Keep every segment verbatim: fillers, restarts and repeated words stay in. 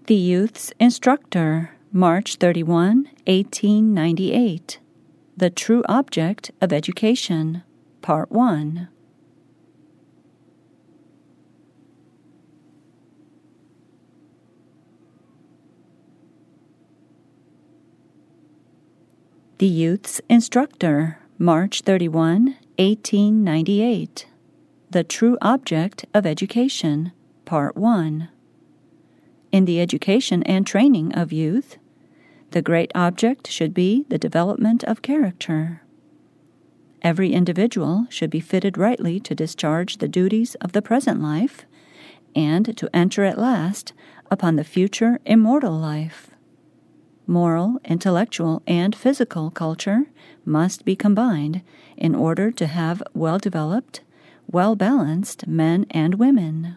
The Youth's Instructor, March thirty-first, eighteen ninety-eight. The True Object of Education, Part one. The Youth's Instructor, March thirty-first, eighteen ninety-eight. The True Object of Education, Part one. In the education and training of youth, the great object should be the development of character. Every individual should be fitted rightly to discharge the duties of the present life and to enter at last upon the future immortal life. Moral, intellectual, and physical culture must be combined in order to have well-developed, well-balanced men and women.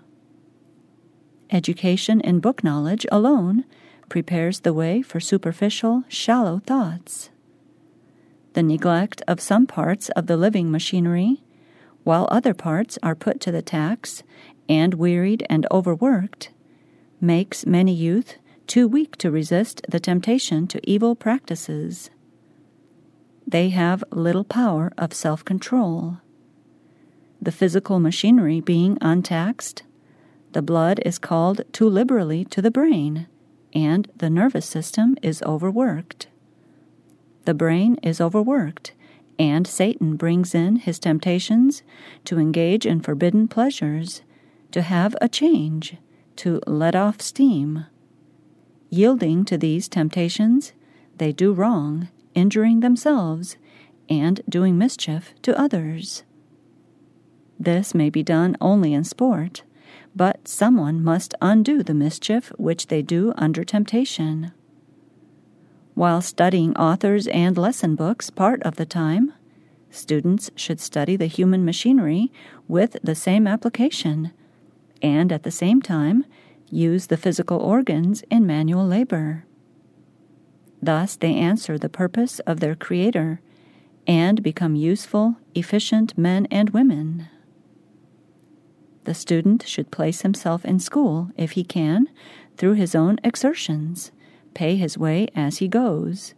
Education in book knowledge alone prepares the way for superficial, shallow thoughts. The neglect of some parts of the living machinery, while other parts are put to the tax and wearied and overworked, makes many youth too weak to resist the temptation to evil practices. They have little power of self-control. The physical machinery being untaxed, the blood is called too liberally to the brain, and the nervous system is overworked. The brain is overworked, and Satan brings in his temptations to engage in forbidden pleasures, to have a change, to let off steam. Yielding to these temptations, they do wrong, injuring themselves, and doing mischief to others. This may be done only in sport, but someone must undo the mischief which they do under temptation. While studying authors and lesson books part of the time, students should study the human machinery with the same application, and at the same time use the physical organs in manual labor. Thus they answer the purpose of their Creator and become useful, efficient men and women. The student should place himself in school, if he can, through his own exertions, pay his way as he goes.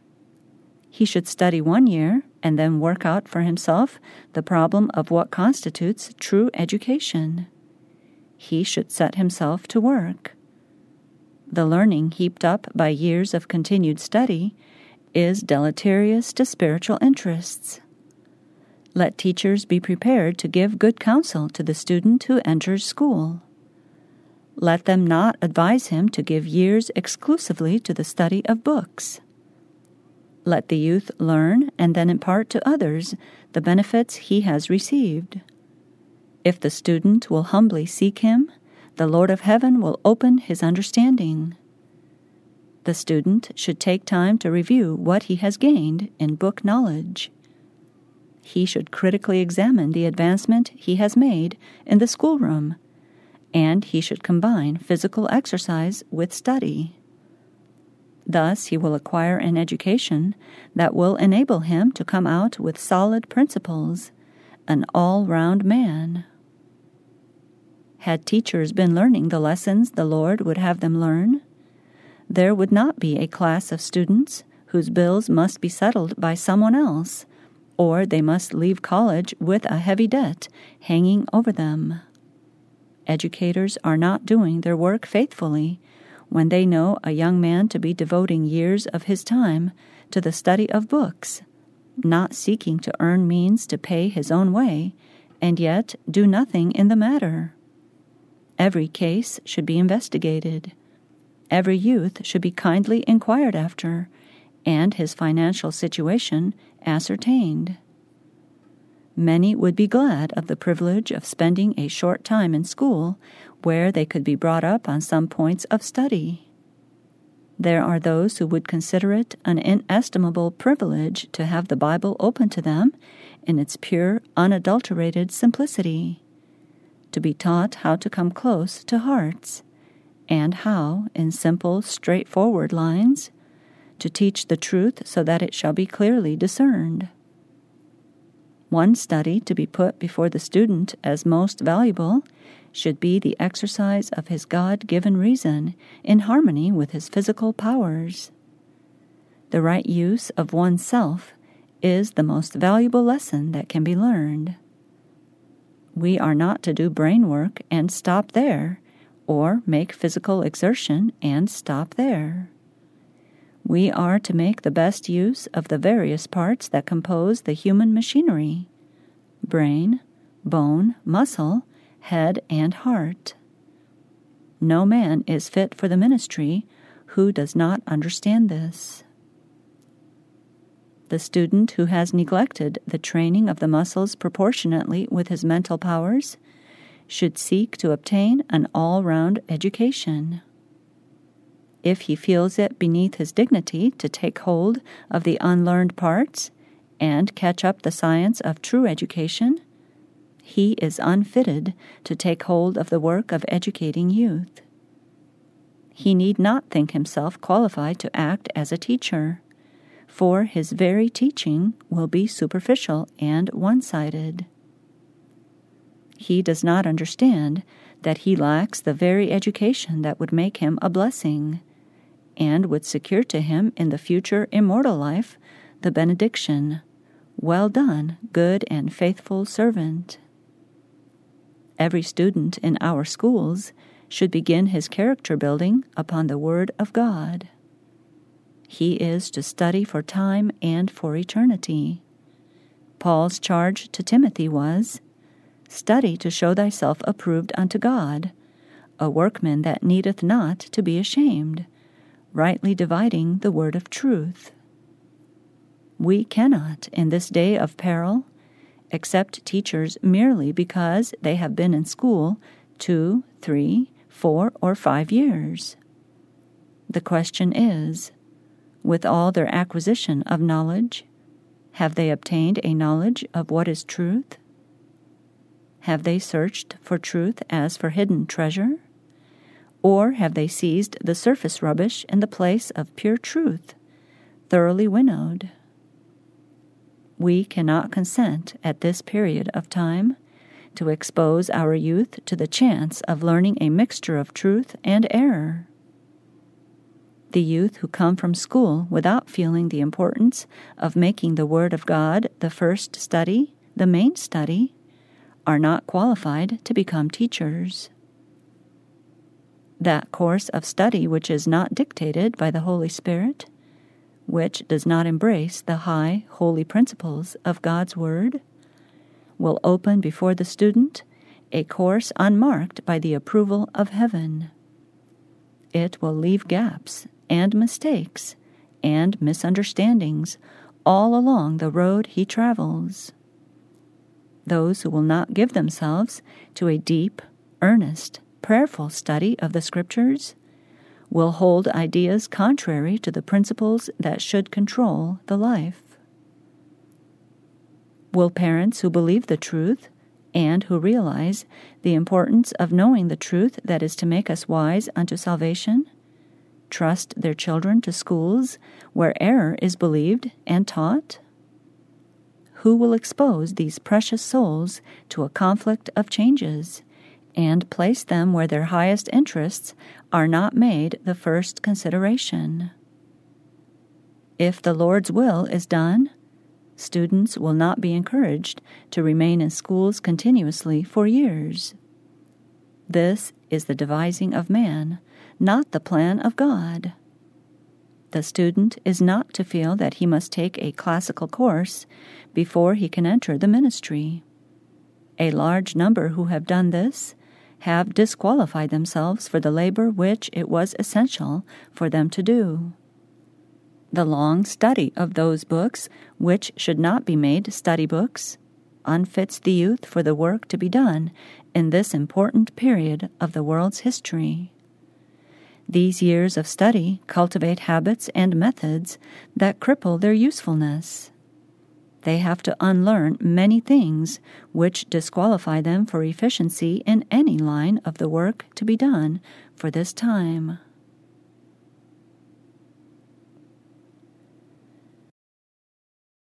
He should study one year and then work out for himself the problem of what constitutes true education. He should set himself to work. The learning heaped up by years of continued study is deleterious to spiritual interests. Let teachers be prepared to give good counsel to the student who enters school. Let them not advise him to give years exclusively to the study of books. Let the youth learn and then impart to others the benefits he has received. If the student will humbly seek him, the Lord of Heaven will open his understanding. The student should take time to review what he has gained in book knowledge. He should critically examine the advancement he has made in the schoolroom, and he should combine physical exercise with study. Thus he will acquire an education that will enable him to come out with solid principles, an all-round man. Had teachers been learning the lessons the Lord would have them learn, there would not be a class of students whose bills must be settled by someone else, or they must leave college with a heavy debt hanging over them. Educators are not doing their work faithfully when they know a young man to be devoting years of his time to the study of books, not seeking to earn means to pay his own way, and yet do nothing in the matter. Every case should be investigated. Every youth should be kindly inquired after, and his financial situation ascertained. Many would be glad of the privilege of spending a short time in school where they could be brought up on some points of study. There are those who would consider it an inestimable privilege to have the Bible open to them in its pure, unadulterated simplicity, to be taught how to come close to hearts, and how, in simple, straightforward lines, to teach the truth so that it shall be clearly discerned. One study to be put before the student as most valuable should be the exercise of his God-given reason in harmony with his physical powers. The right use of oneself is the most valuable lesson that can be learned. We are not to do brain work and stop there, or make physical exertion and stop there. We are to make the best use of the various parts that compose the human machinery: brain, bone, muscle, head, and heart. No man is fit for the ministry who does not understand this. The student who has neglected the training of the muscles proportionately with his mental powers should seek to obtain an all-round education. If he feels it beneath his dignity to take hold of the unlearned parts and catch up the science of true education, he is unfitted to take hold of the work of educating youth. He need not think himself qualified to act as a teacher, for his very teaching will be superficial and one-sided. He does not understand that he lacks the very education that would make him a blessing, and would secure to him in the future immortal life the benediction, "Well done, good and faithful servant." Every student in our schools should begin his character building upon the Word of God. He is to study for time and for eternity. Paul's charge to Timothy was, "Study to show thyself approved unto God, a workman that needeth not to be ashamed, rightly dividing the word of truth." We cannot, in this day of peril, accept teachers merely because they have been in school two, three, four, or five years. The question is, with all their acquisition of knowledge, have they obtained a knowledge of what is truth? Have they searched for truth as for hidden treasure? Or have they seized the surface rubbish in the place of pure truth, thoroughly winnowed? We cannot consent at this period of time to expose our youth to the chance of learning a mixture of truth and error. The youth who come from school without feeling the importance of making the Word of God the first study, the main study, are not qualified to become teachers. That course of study which is not dictated by the Holy Spirit, which does not embrace the high, holy principles of God's Word, will open before the student a course unmarked by the approval of heaven. It will leave gaps and mistakes and misunderstandings all along the road he travels. Those who will not give themselves to a deep, earnest, prayerful study of the Scriptures will hold ideas contrary to the principles that should control the life. Will parents who believe the truth and who realize the importance of knowing the truth that is to make us wise unto salvation trust their children to schools where error is believed and taught? Who will expose these precious souls to a conflict of changes and place them where their highest interests are not made the first consideration? If the Lord's will is done, students will not be encouraged to remain in schools continuously for years. This is the devising of man, not the plan of God. The student is not to feel that he must take a classical course before he can enter the ministry. A large number who have done this have disqualified themselves for the labor which it was essential for them to do. The long study of those books which should not be made study books unfits the youth for the work to be done in this important period of the world's history. These years of study cultivate habits and methods that cripple their usefulness. They have to unlearn many things which disqualify them for efficiency in any line of the work to be done for this time.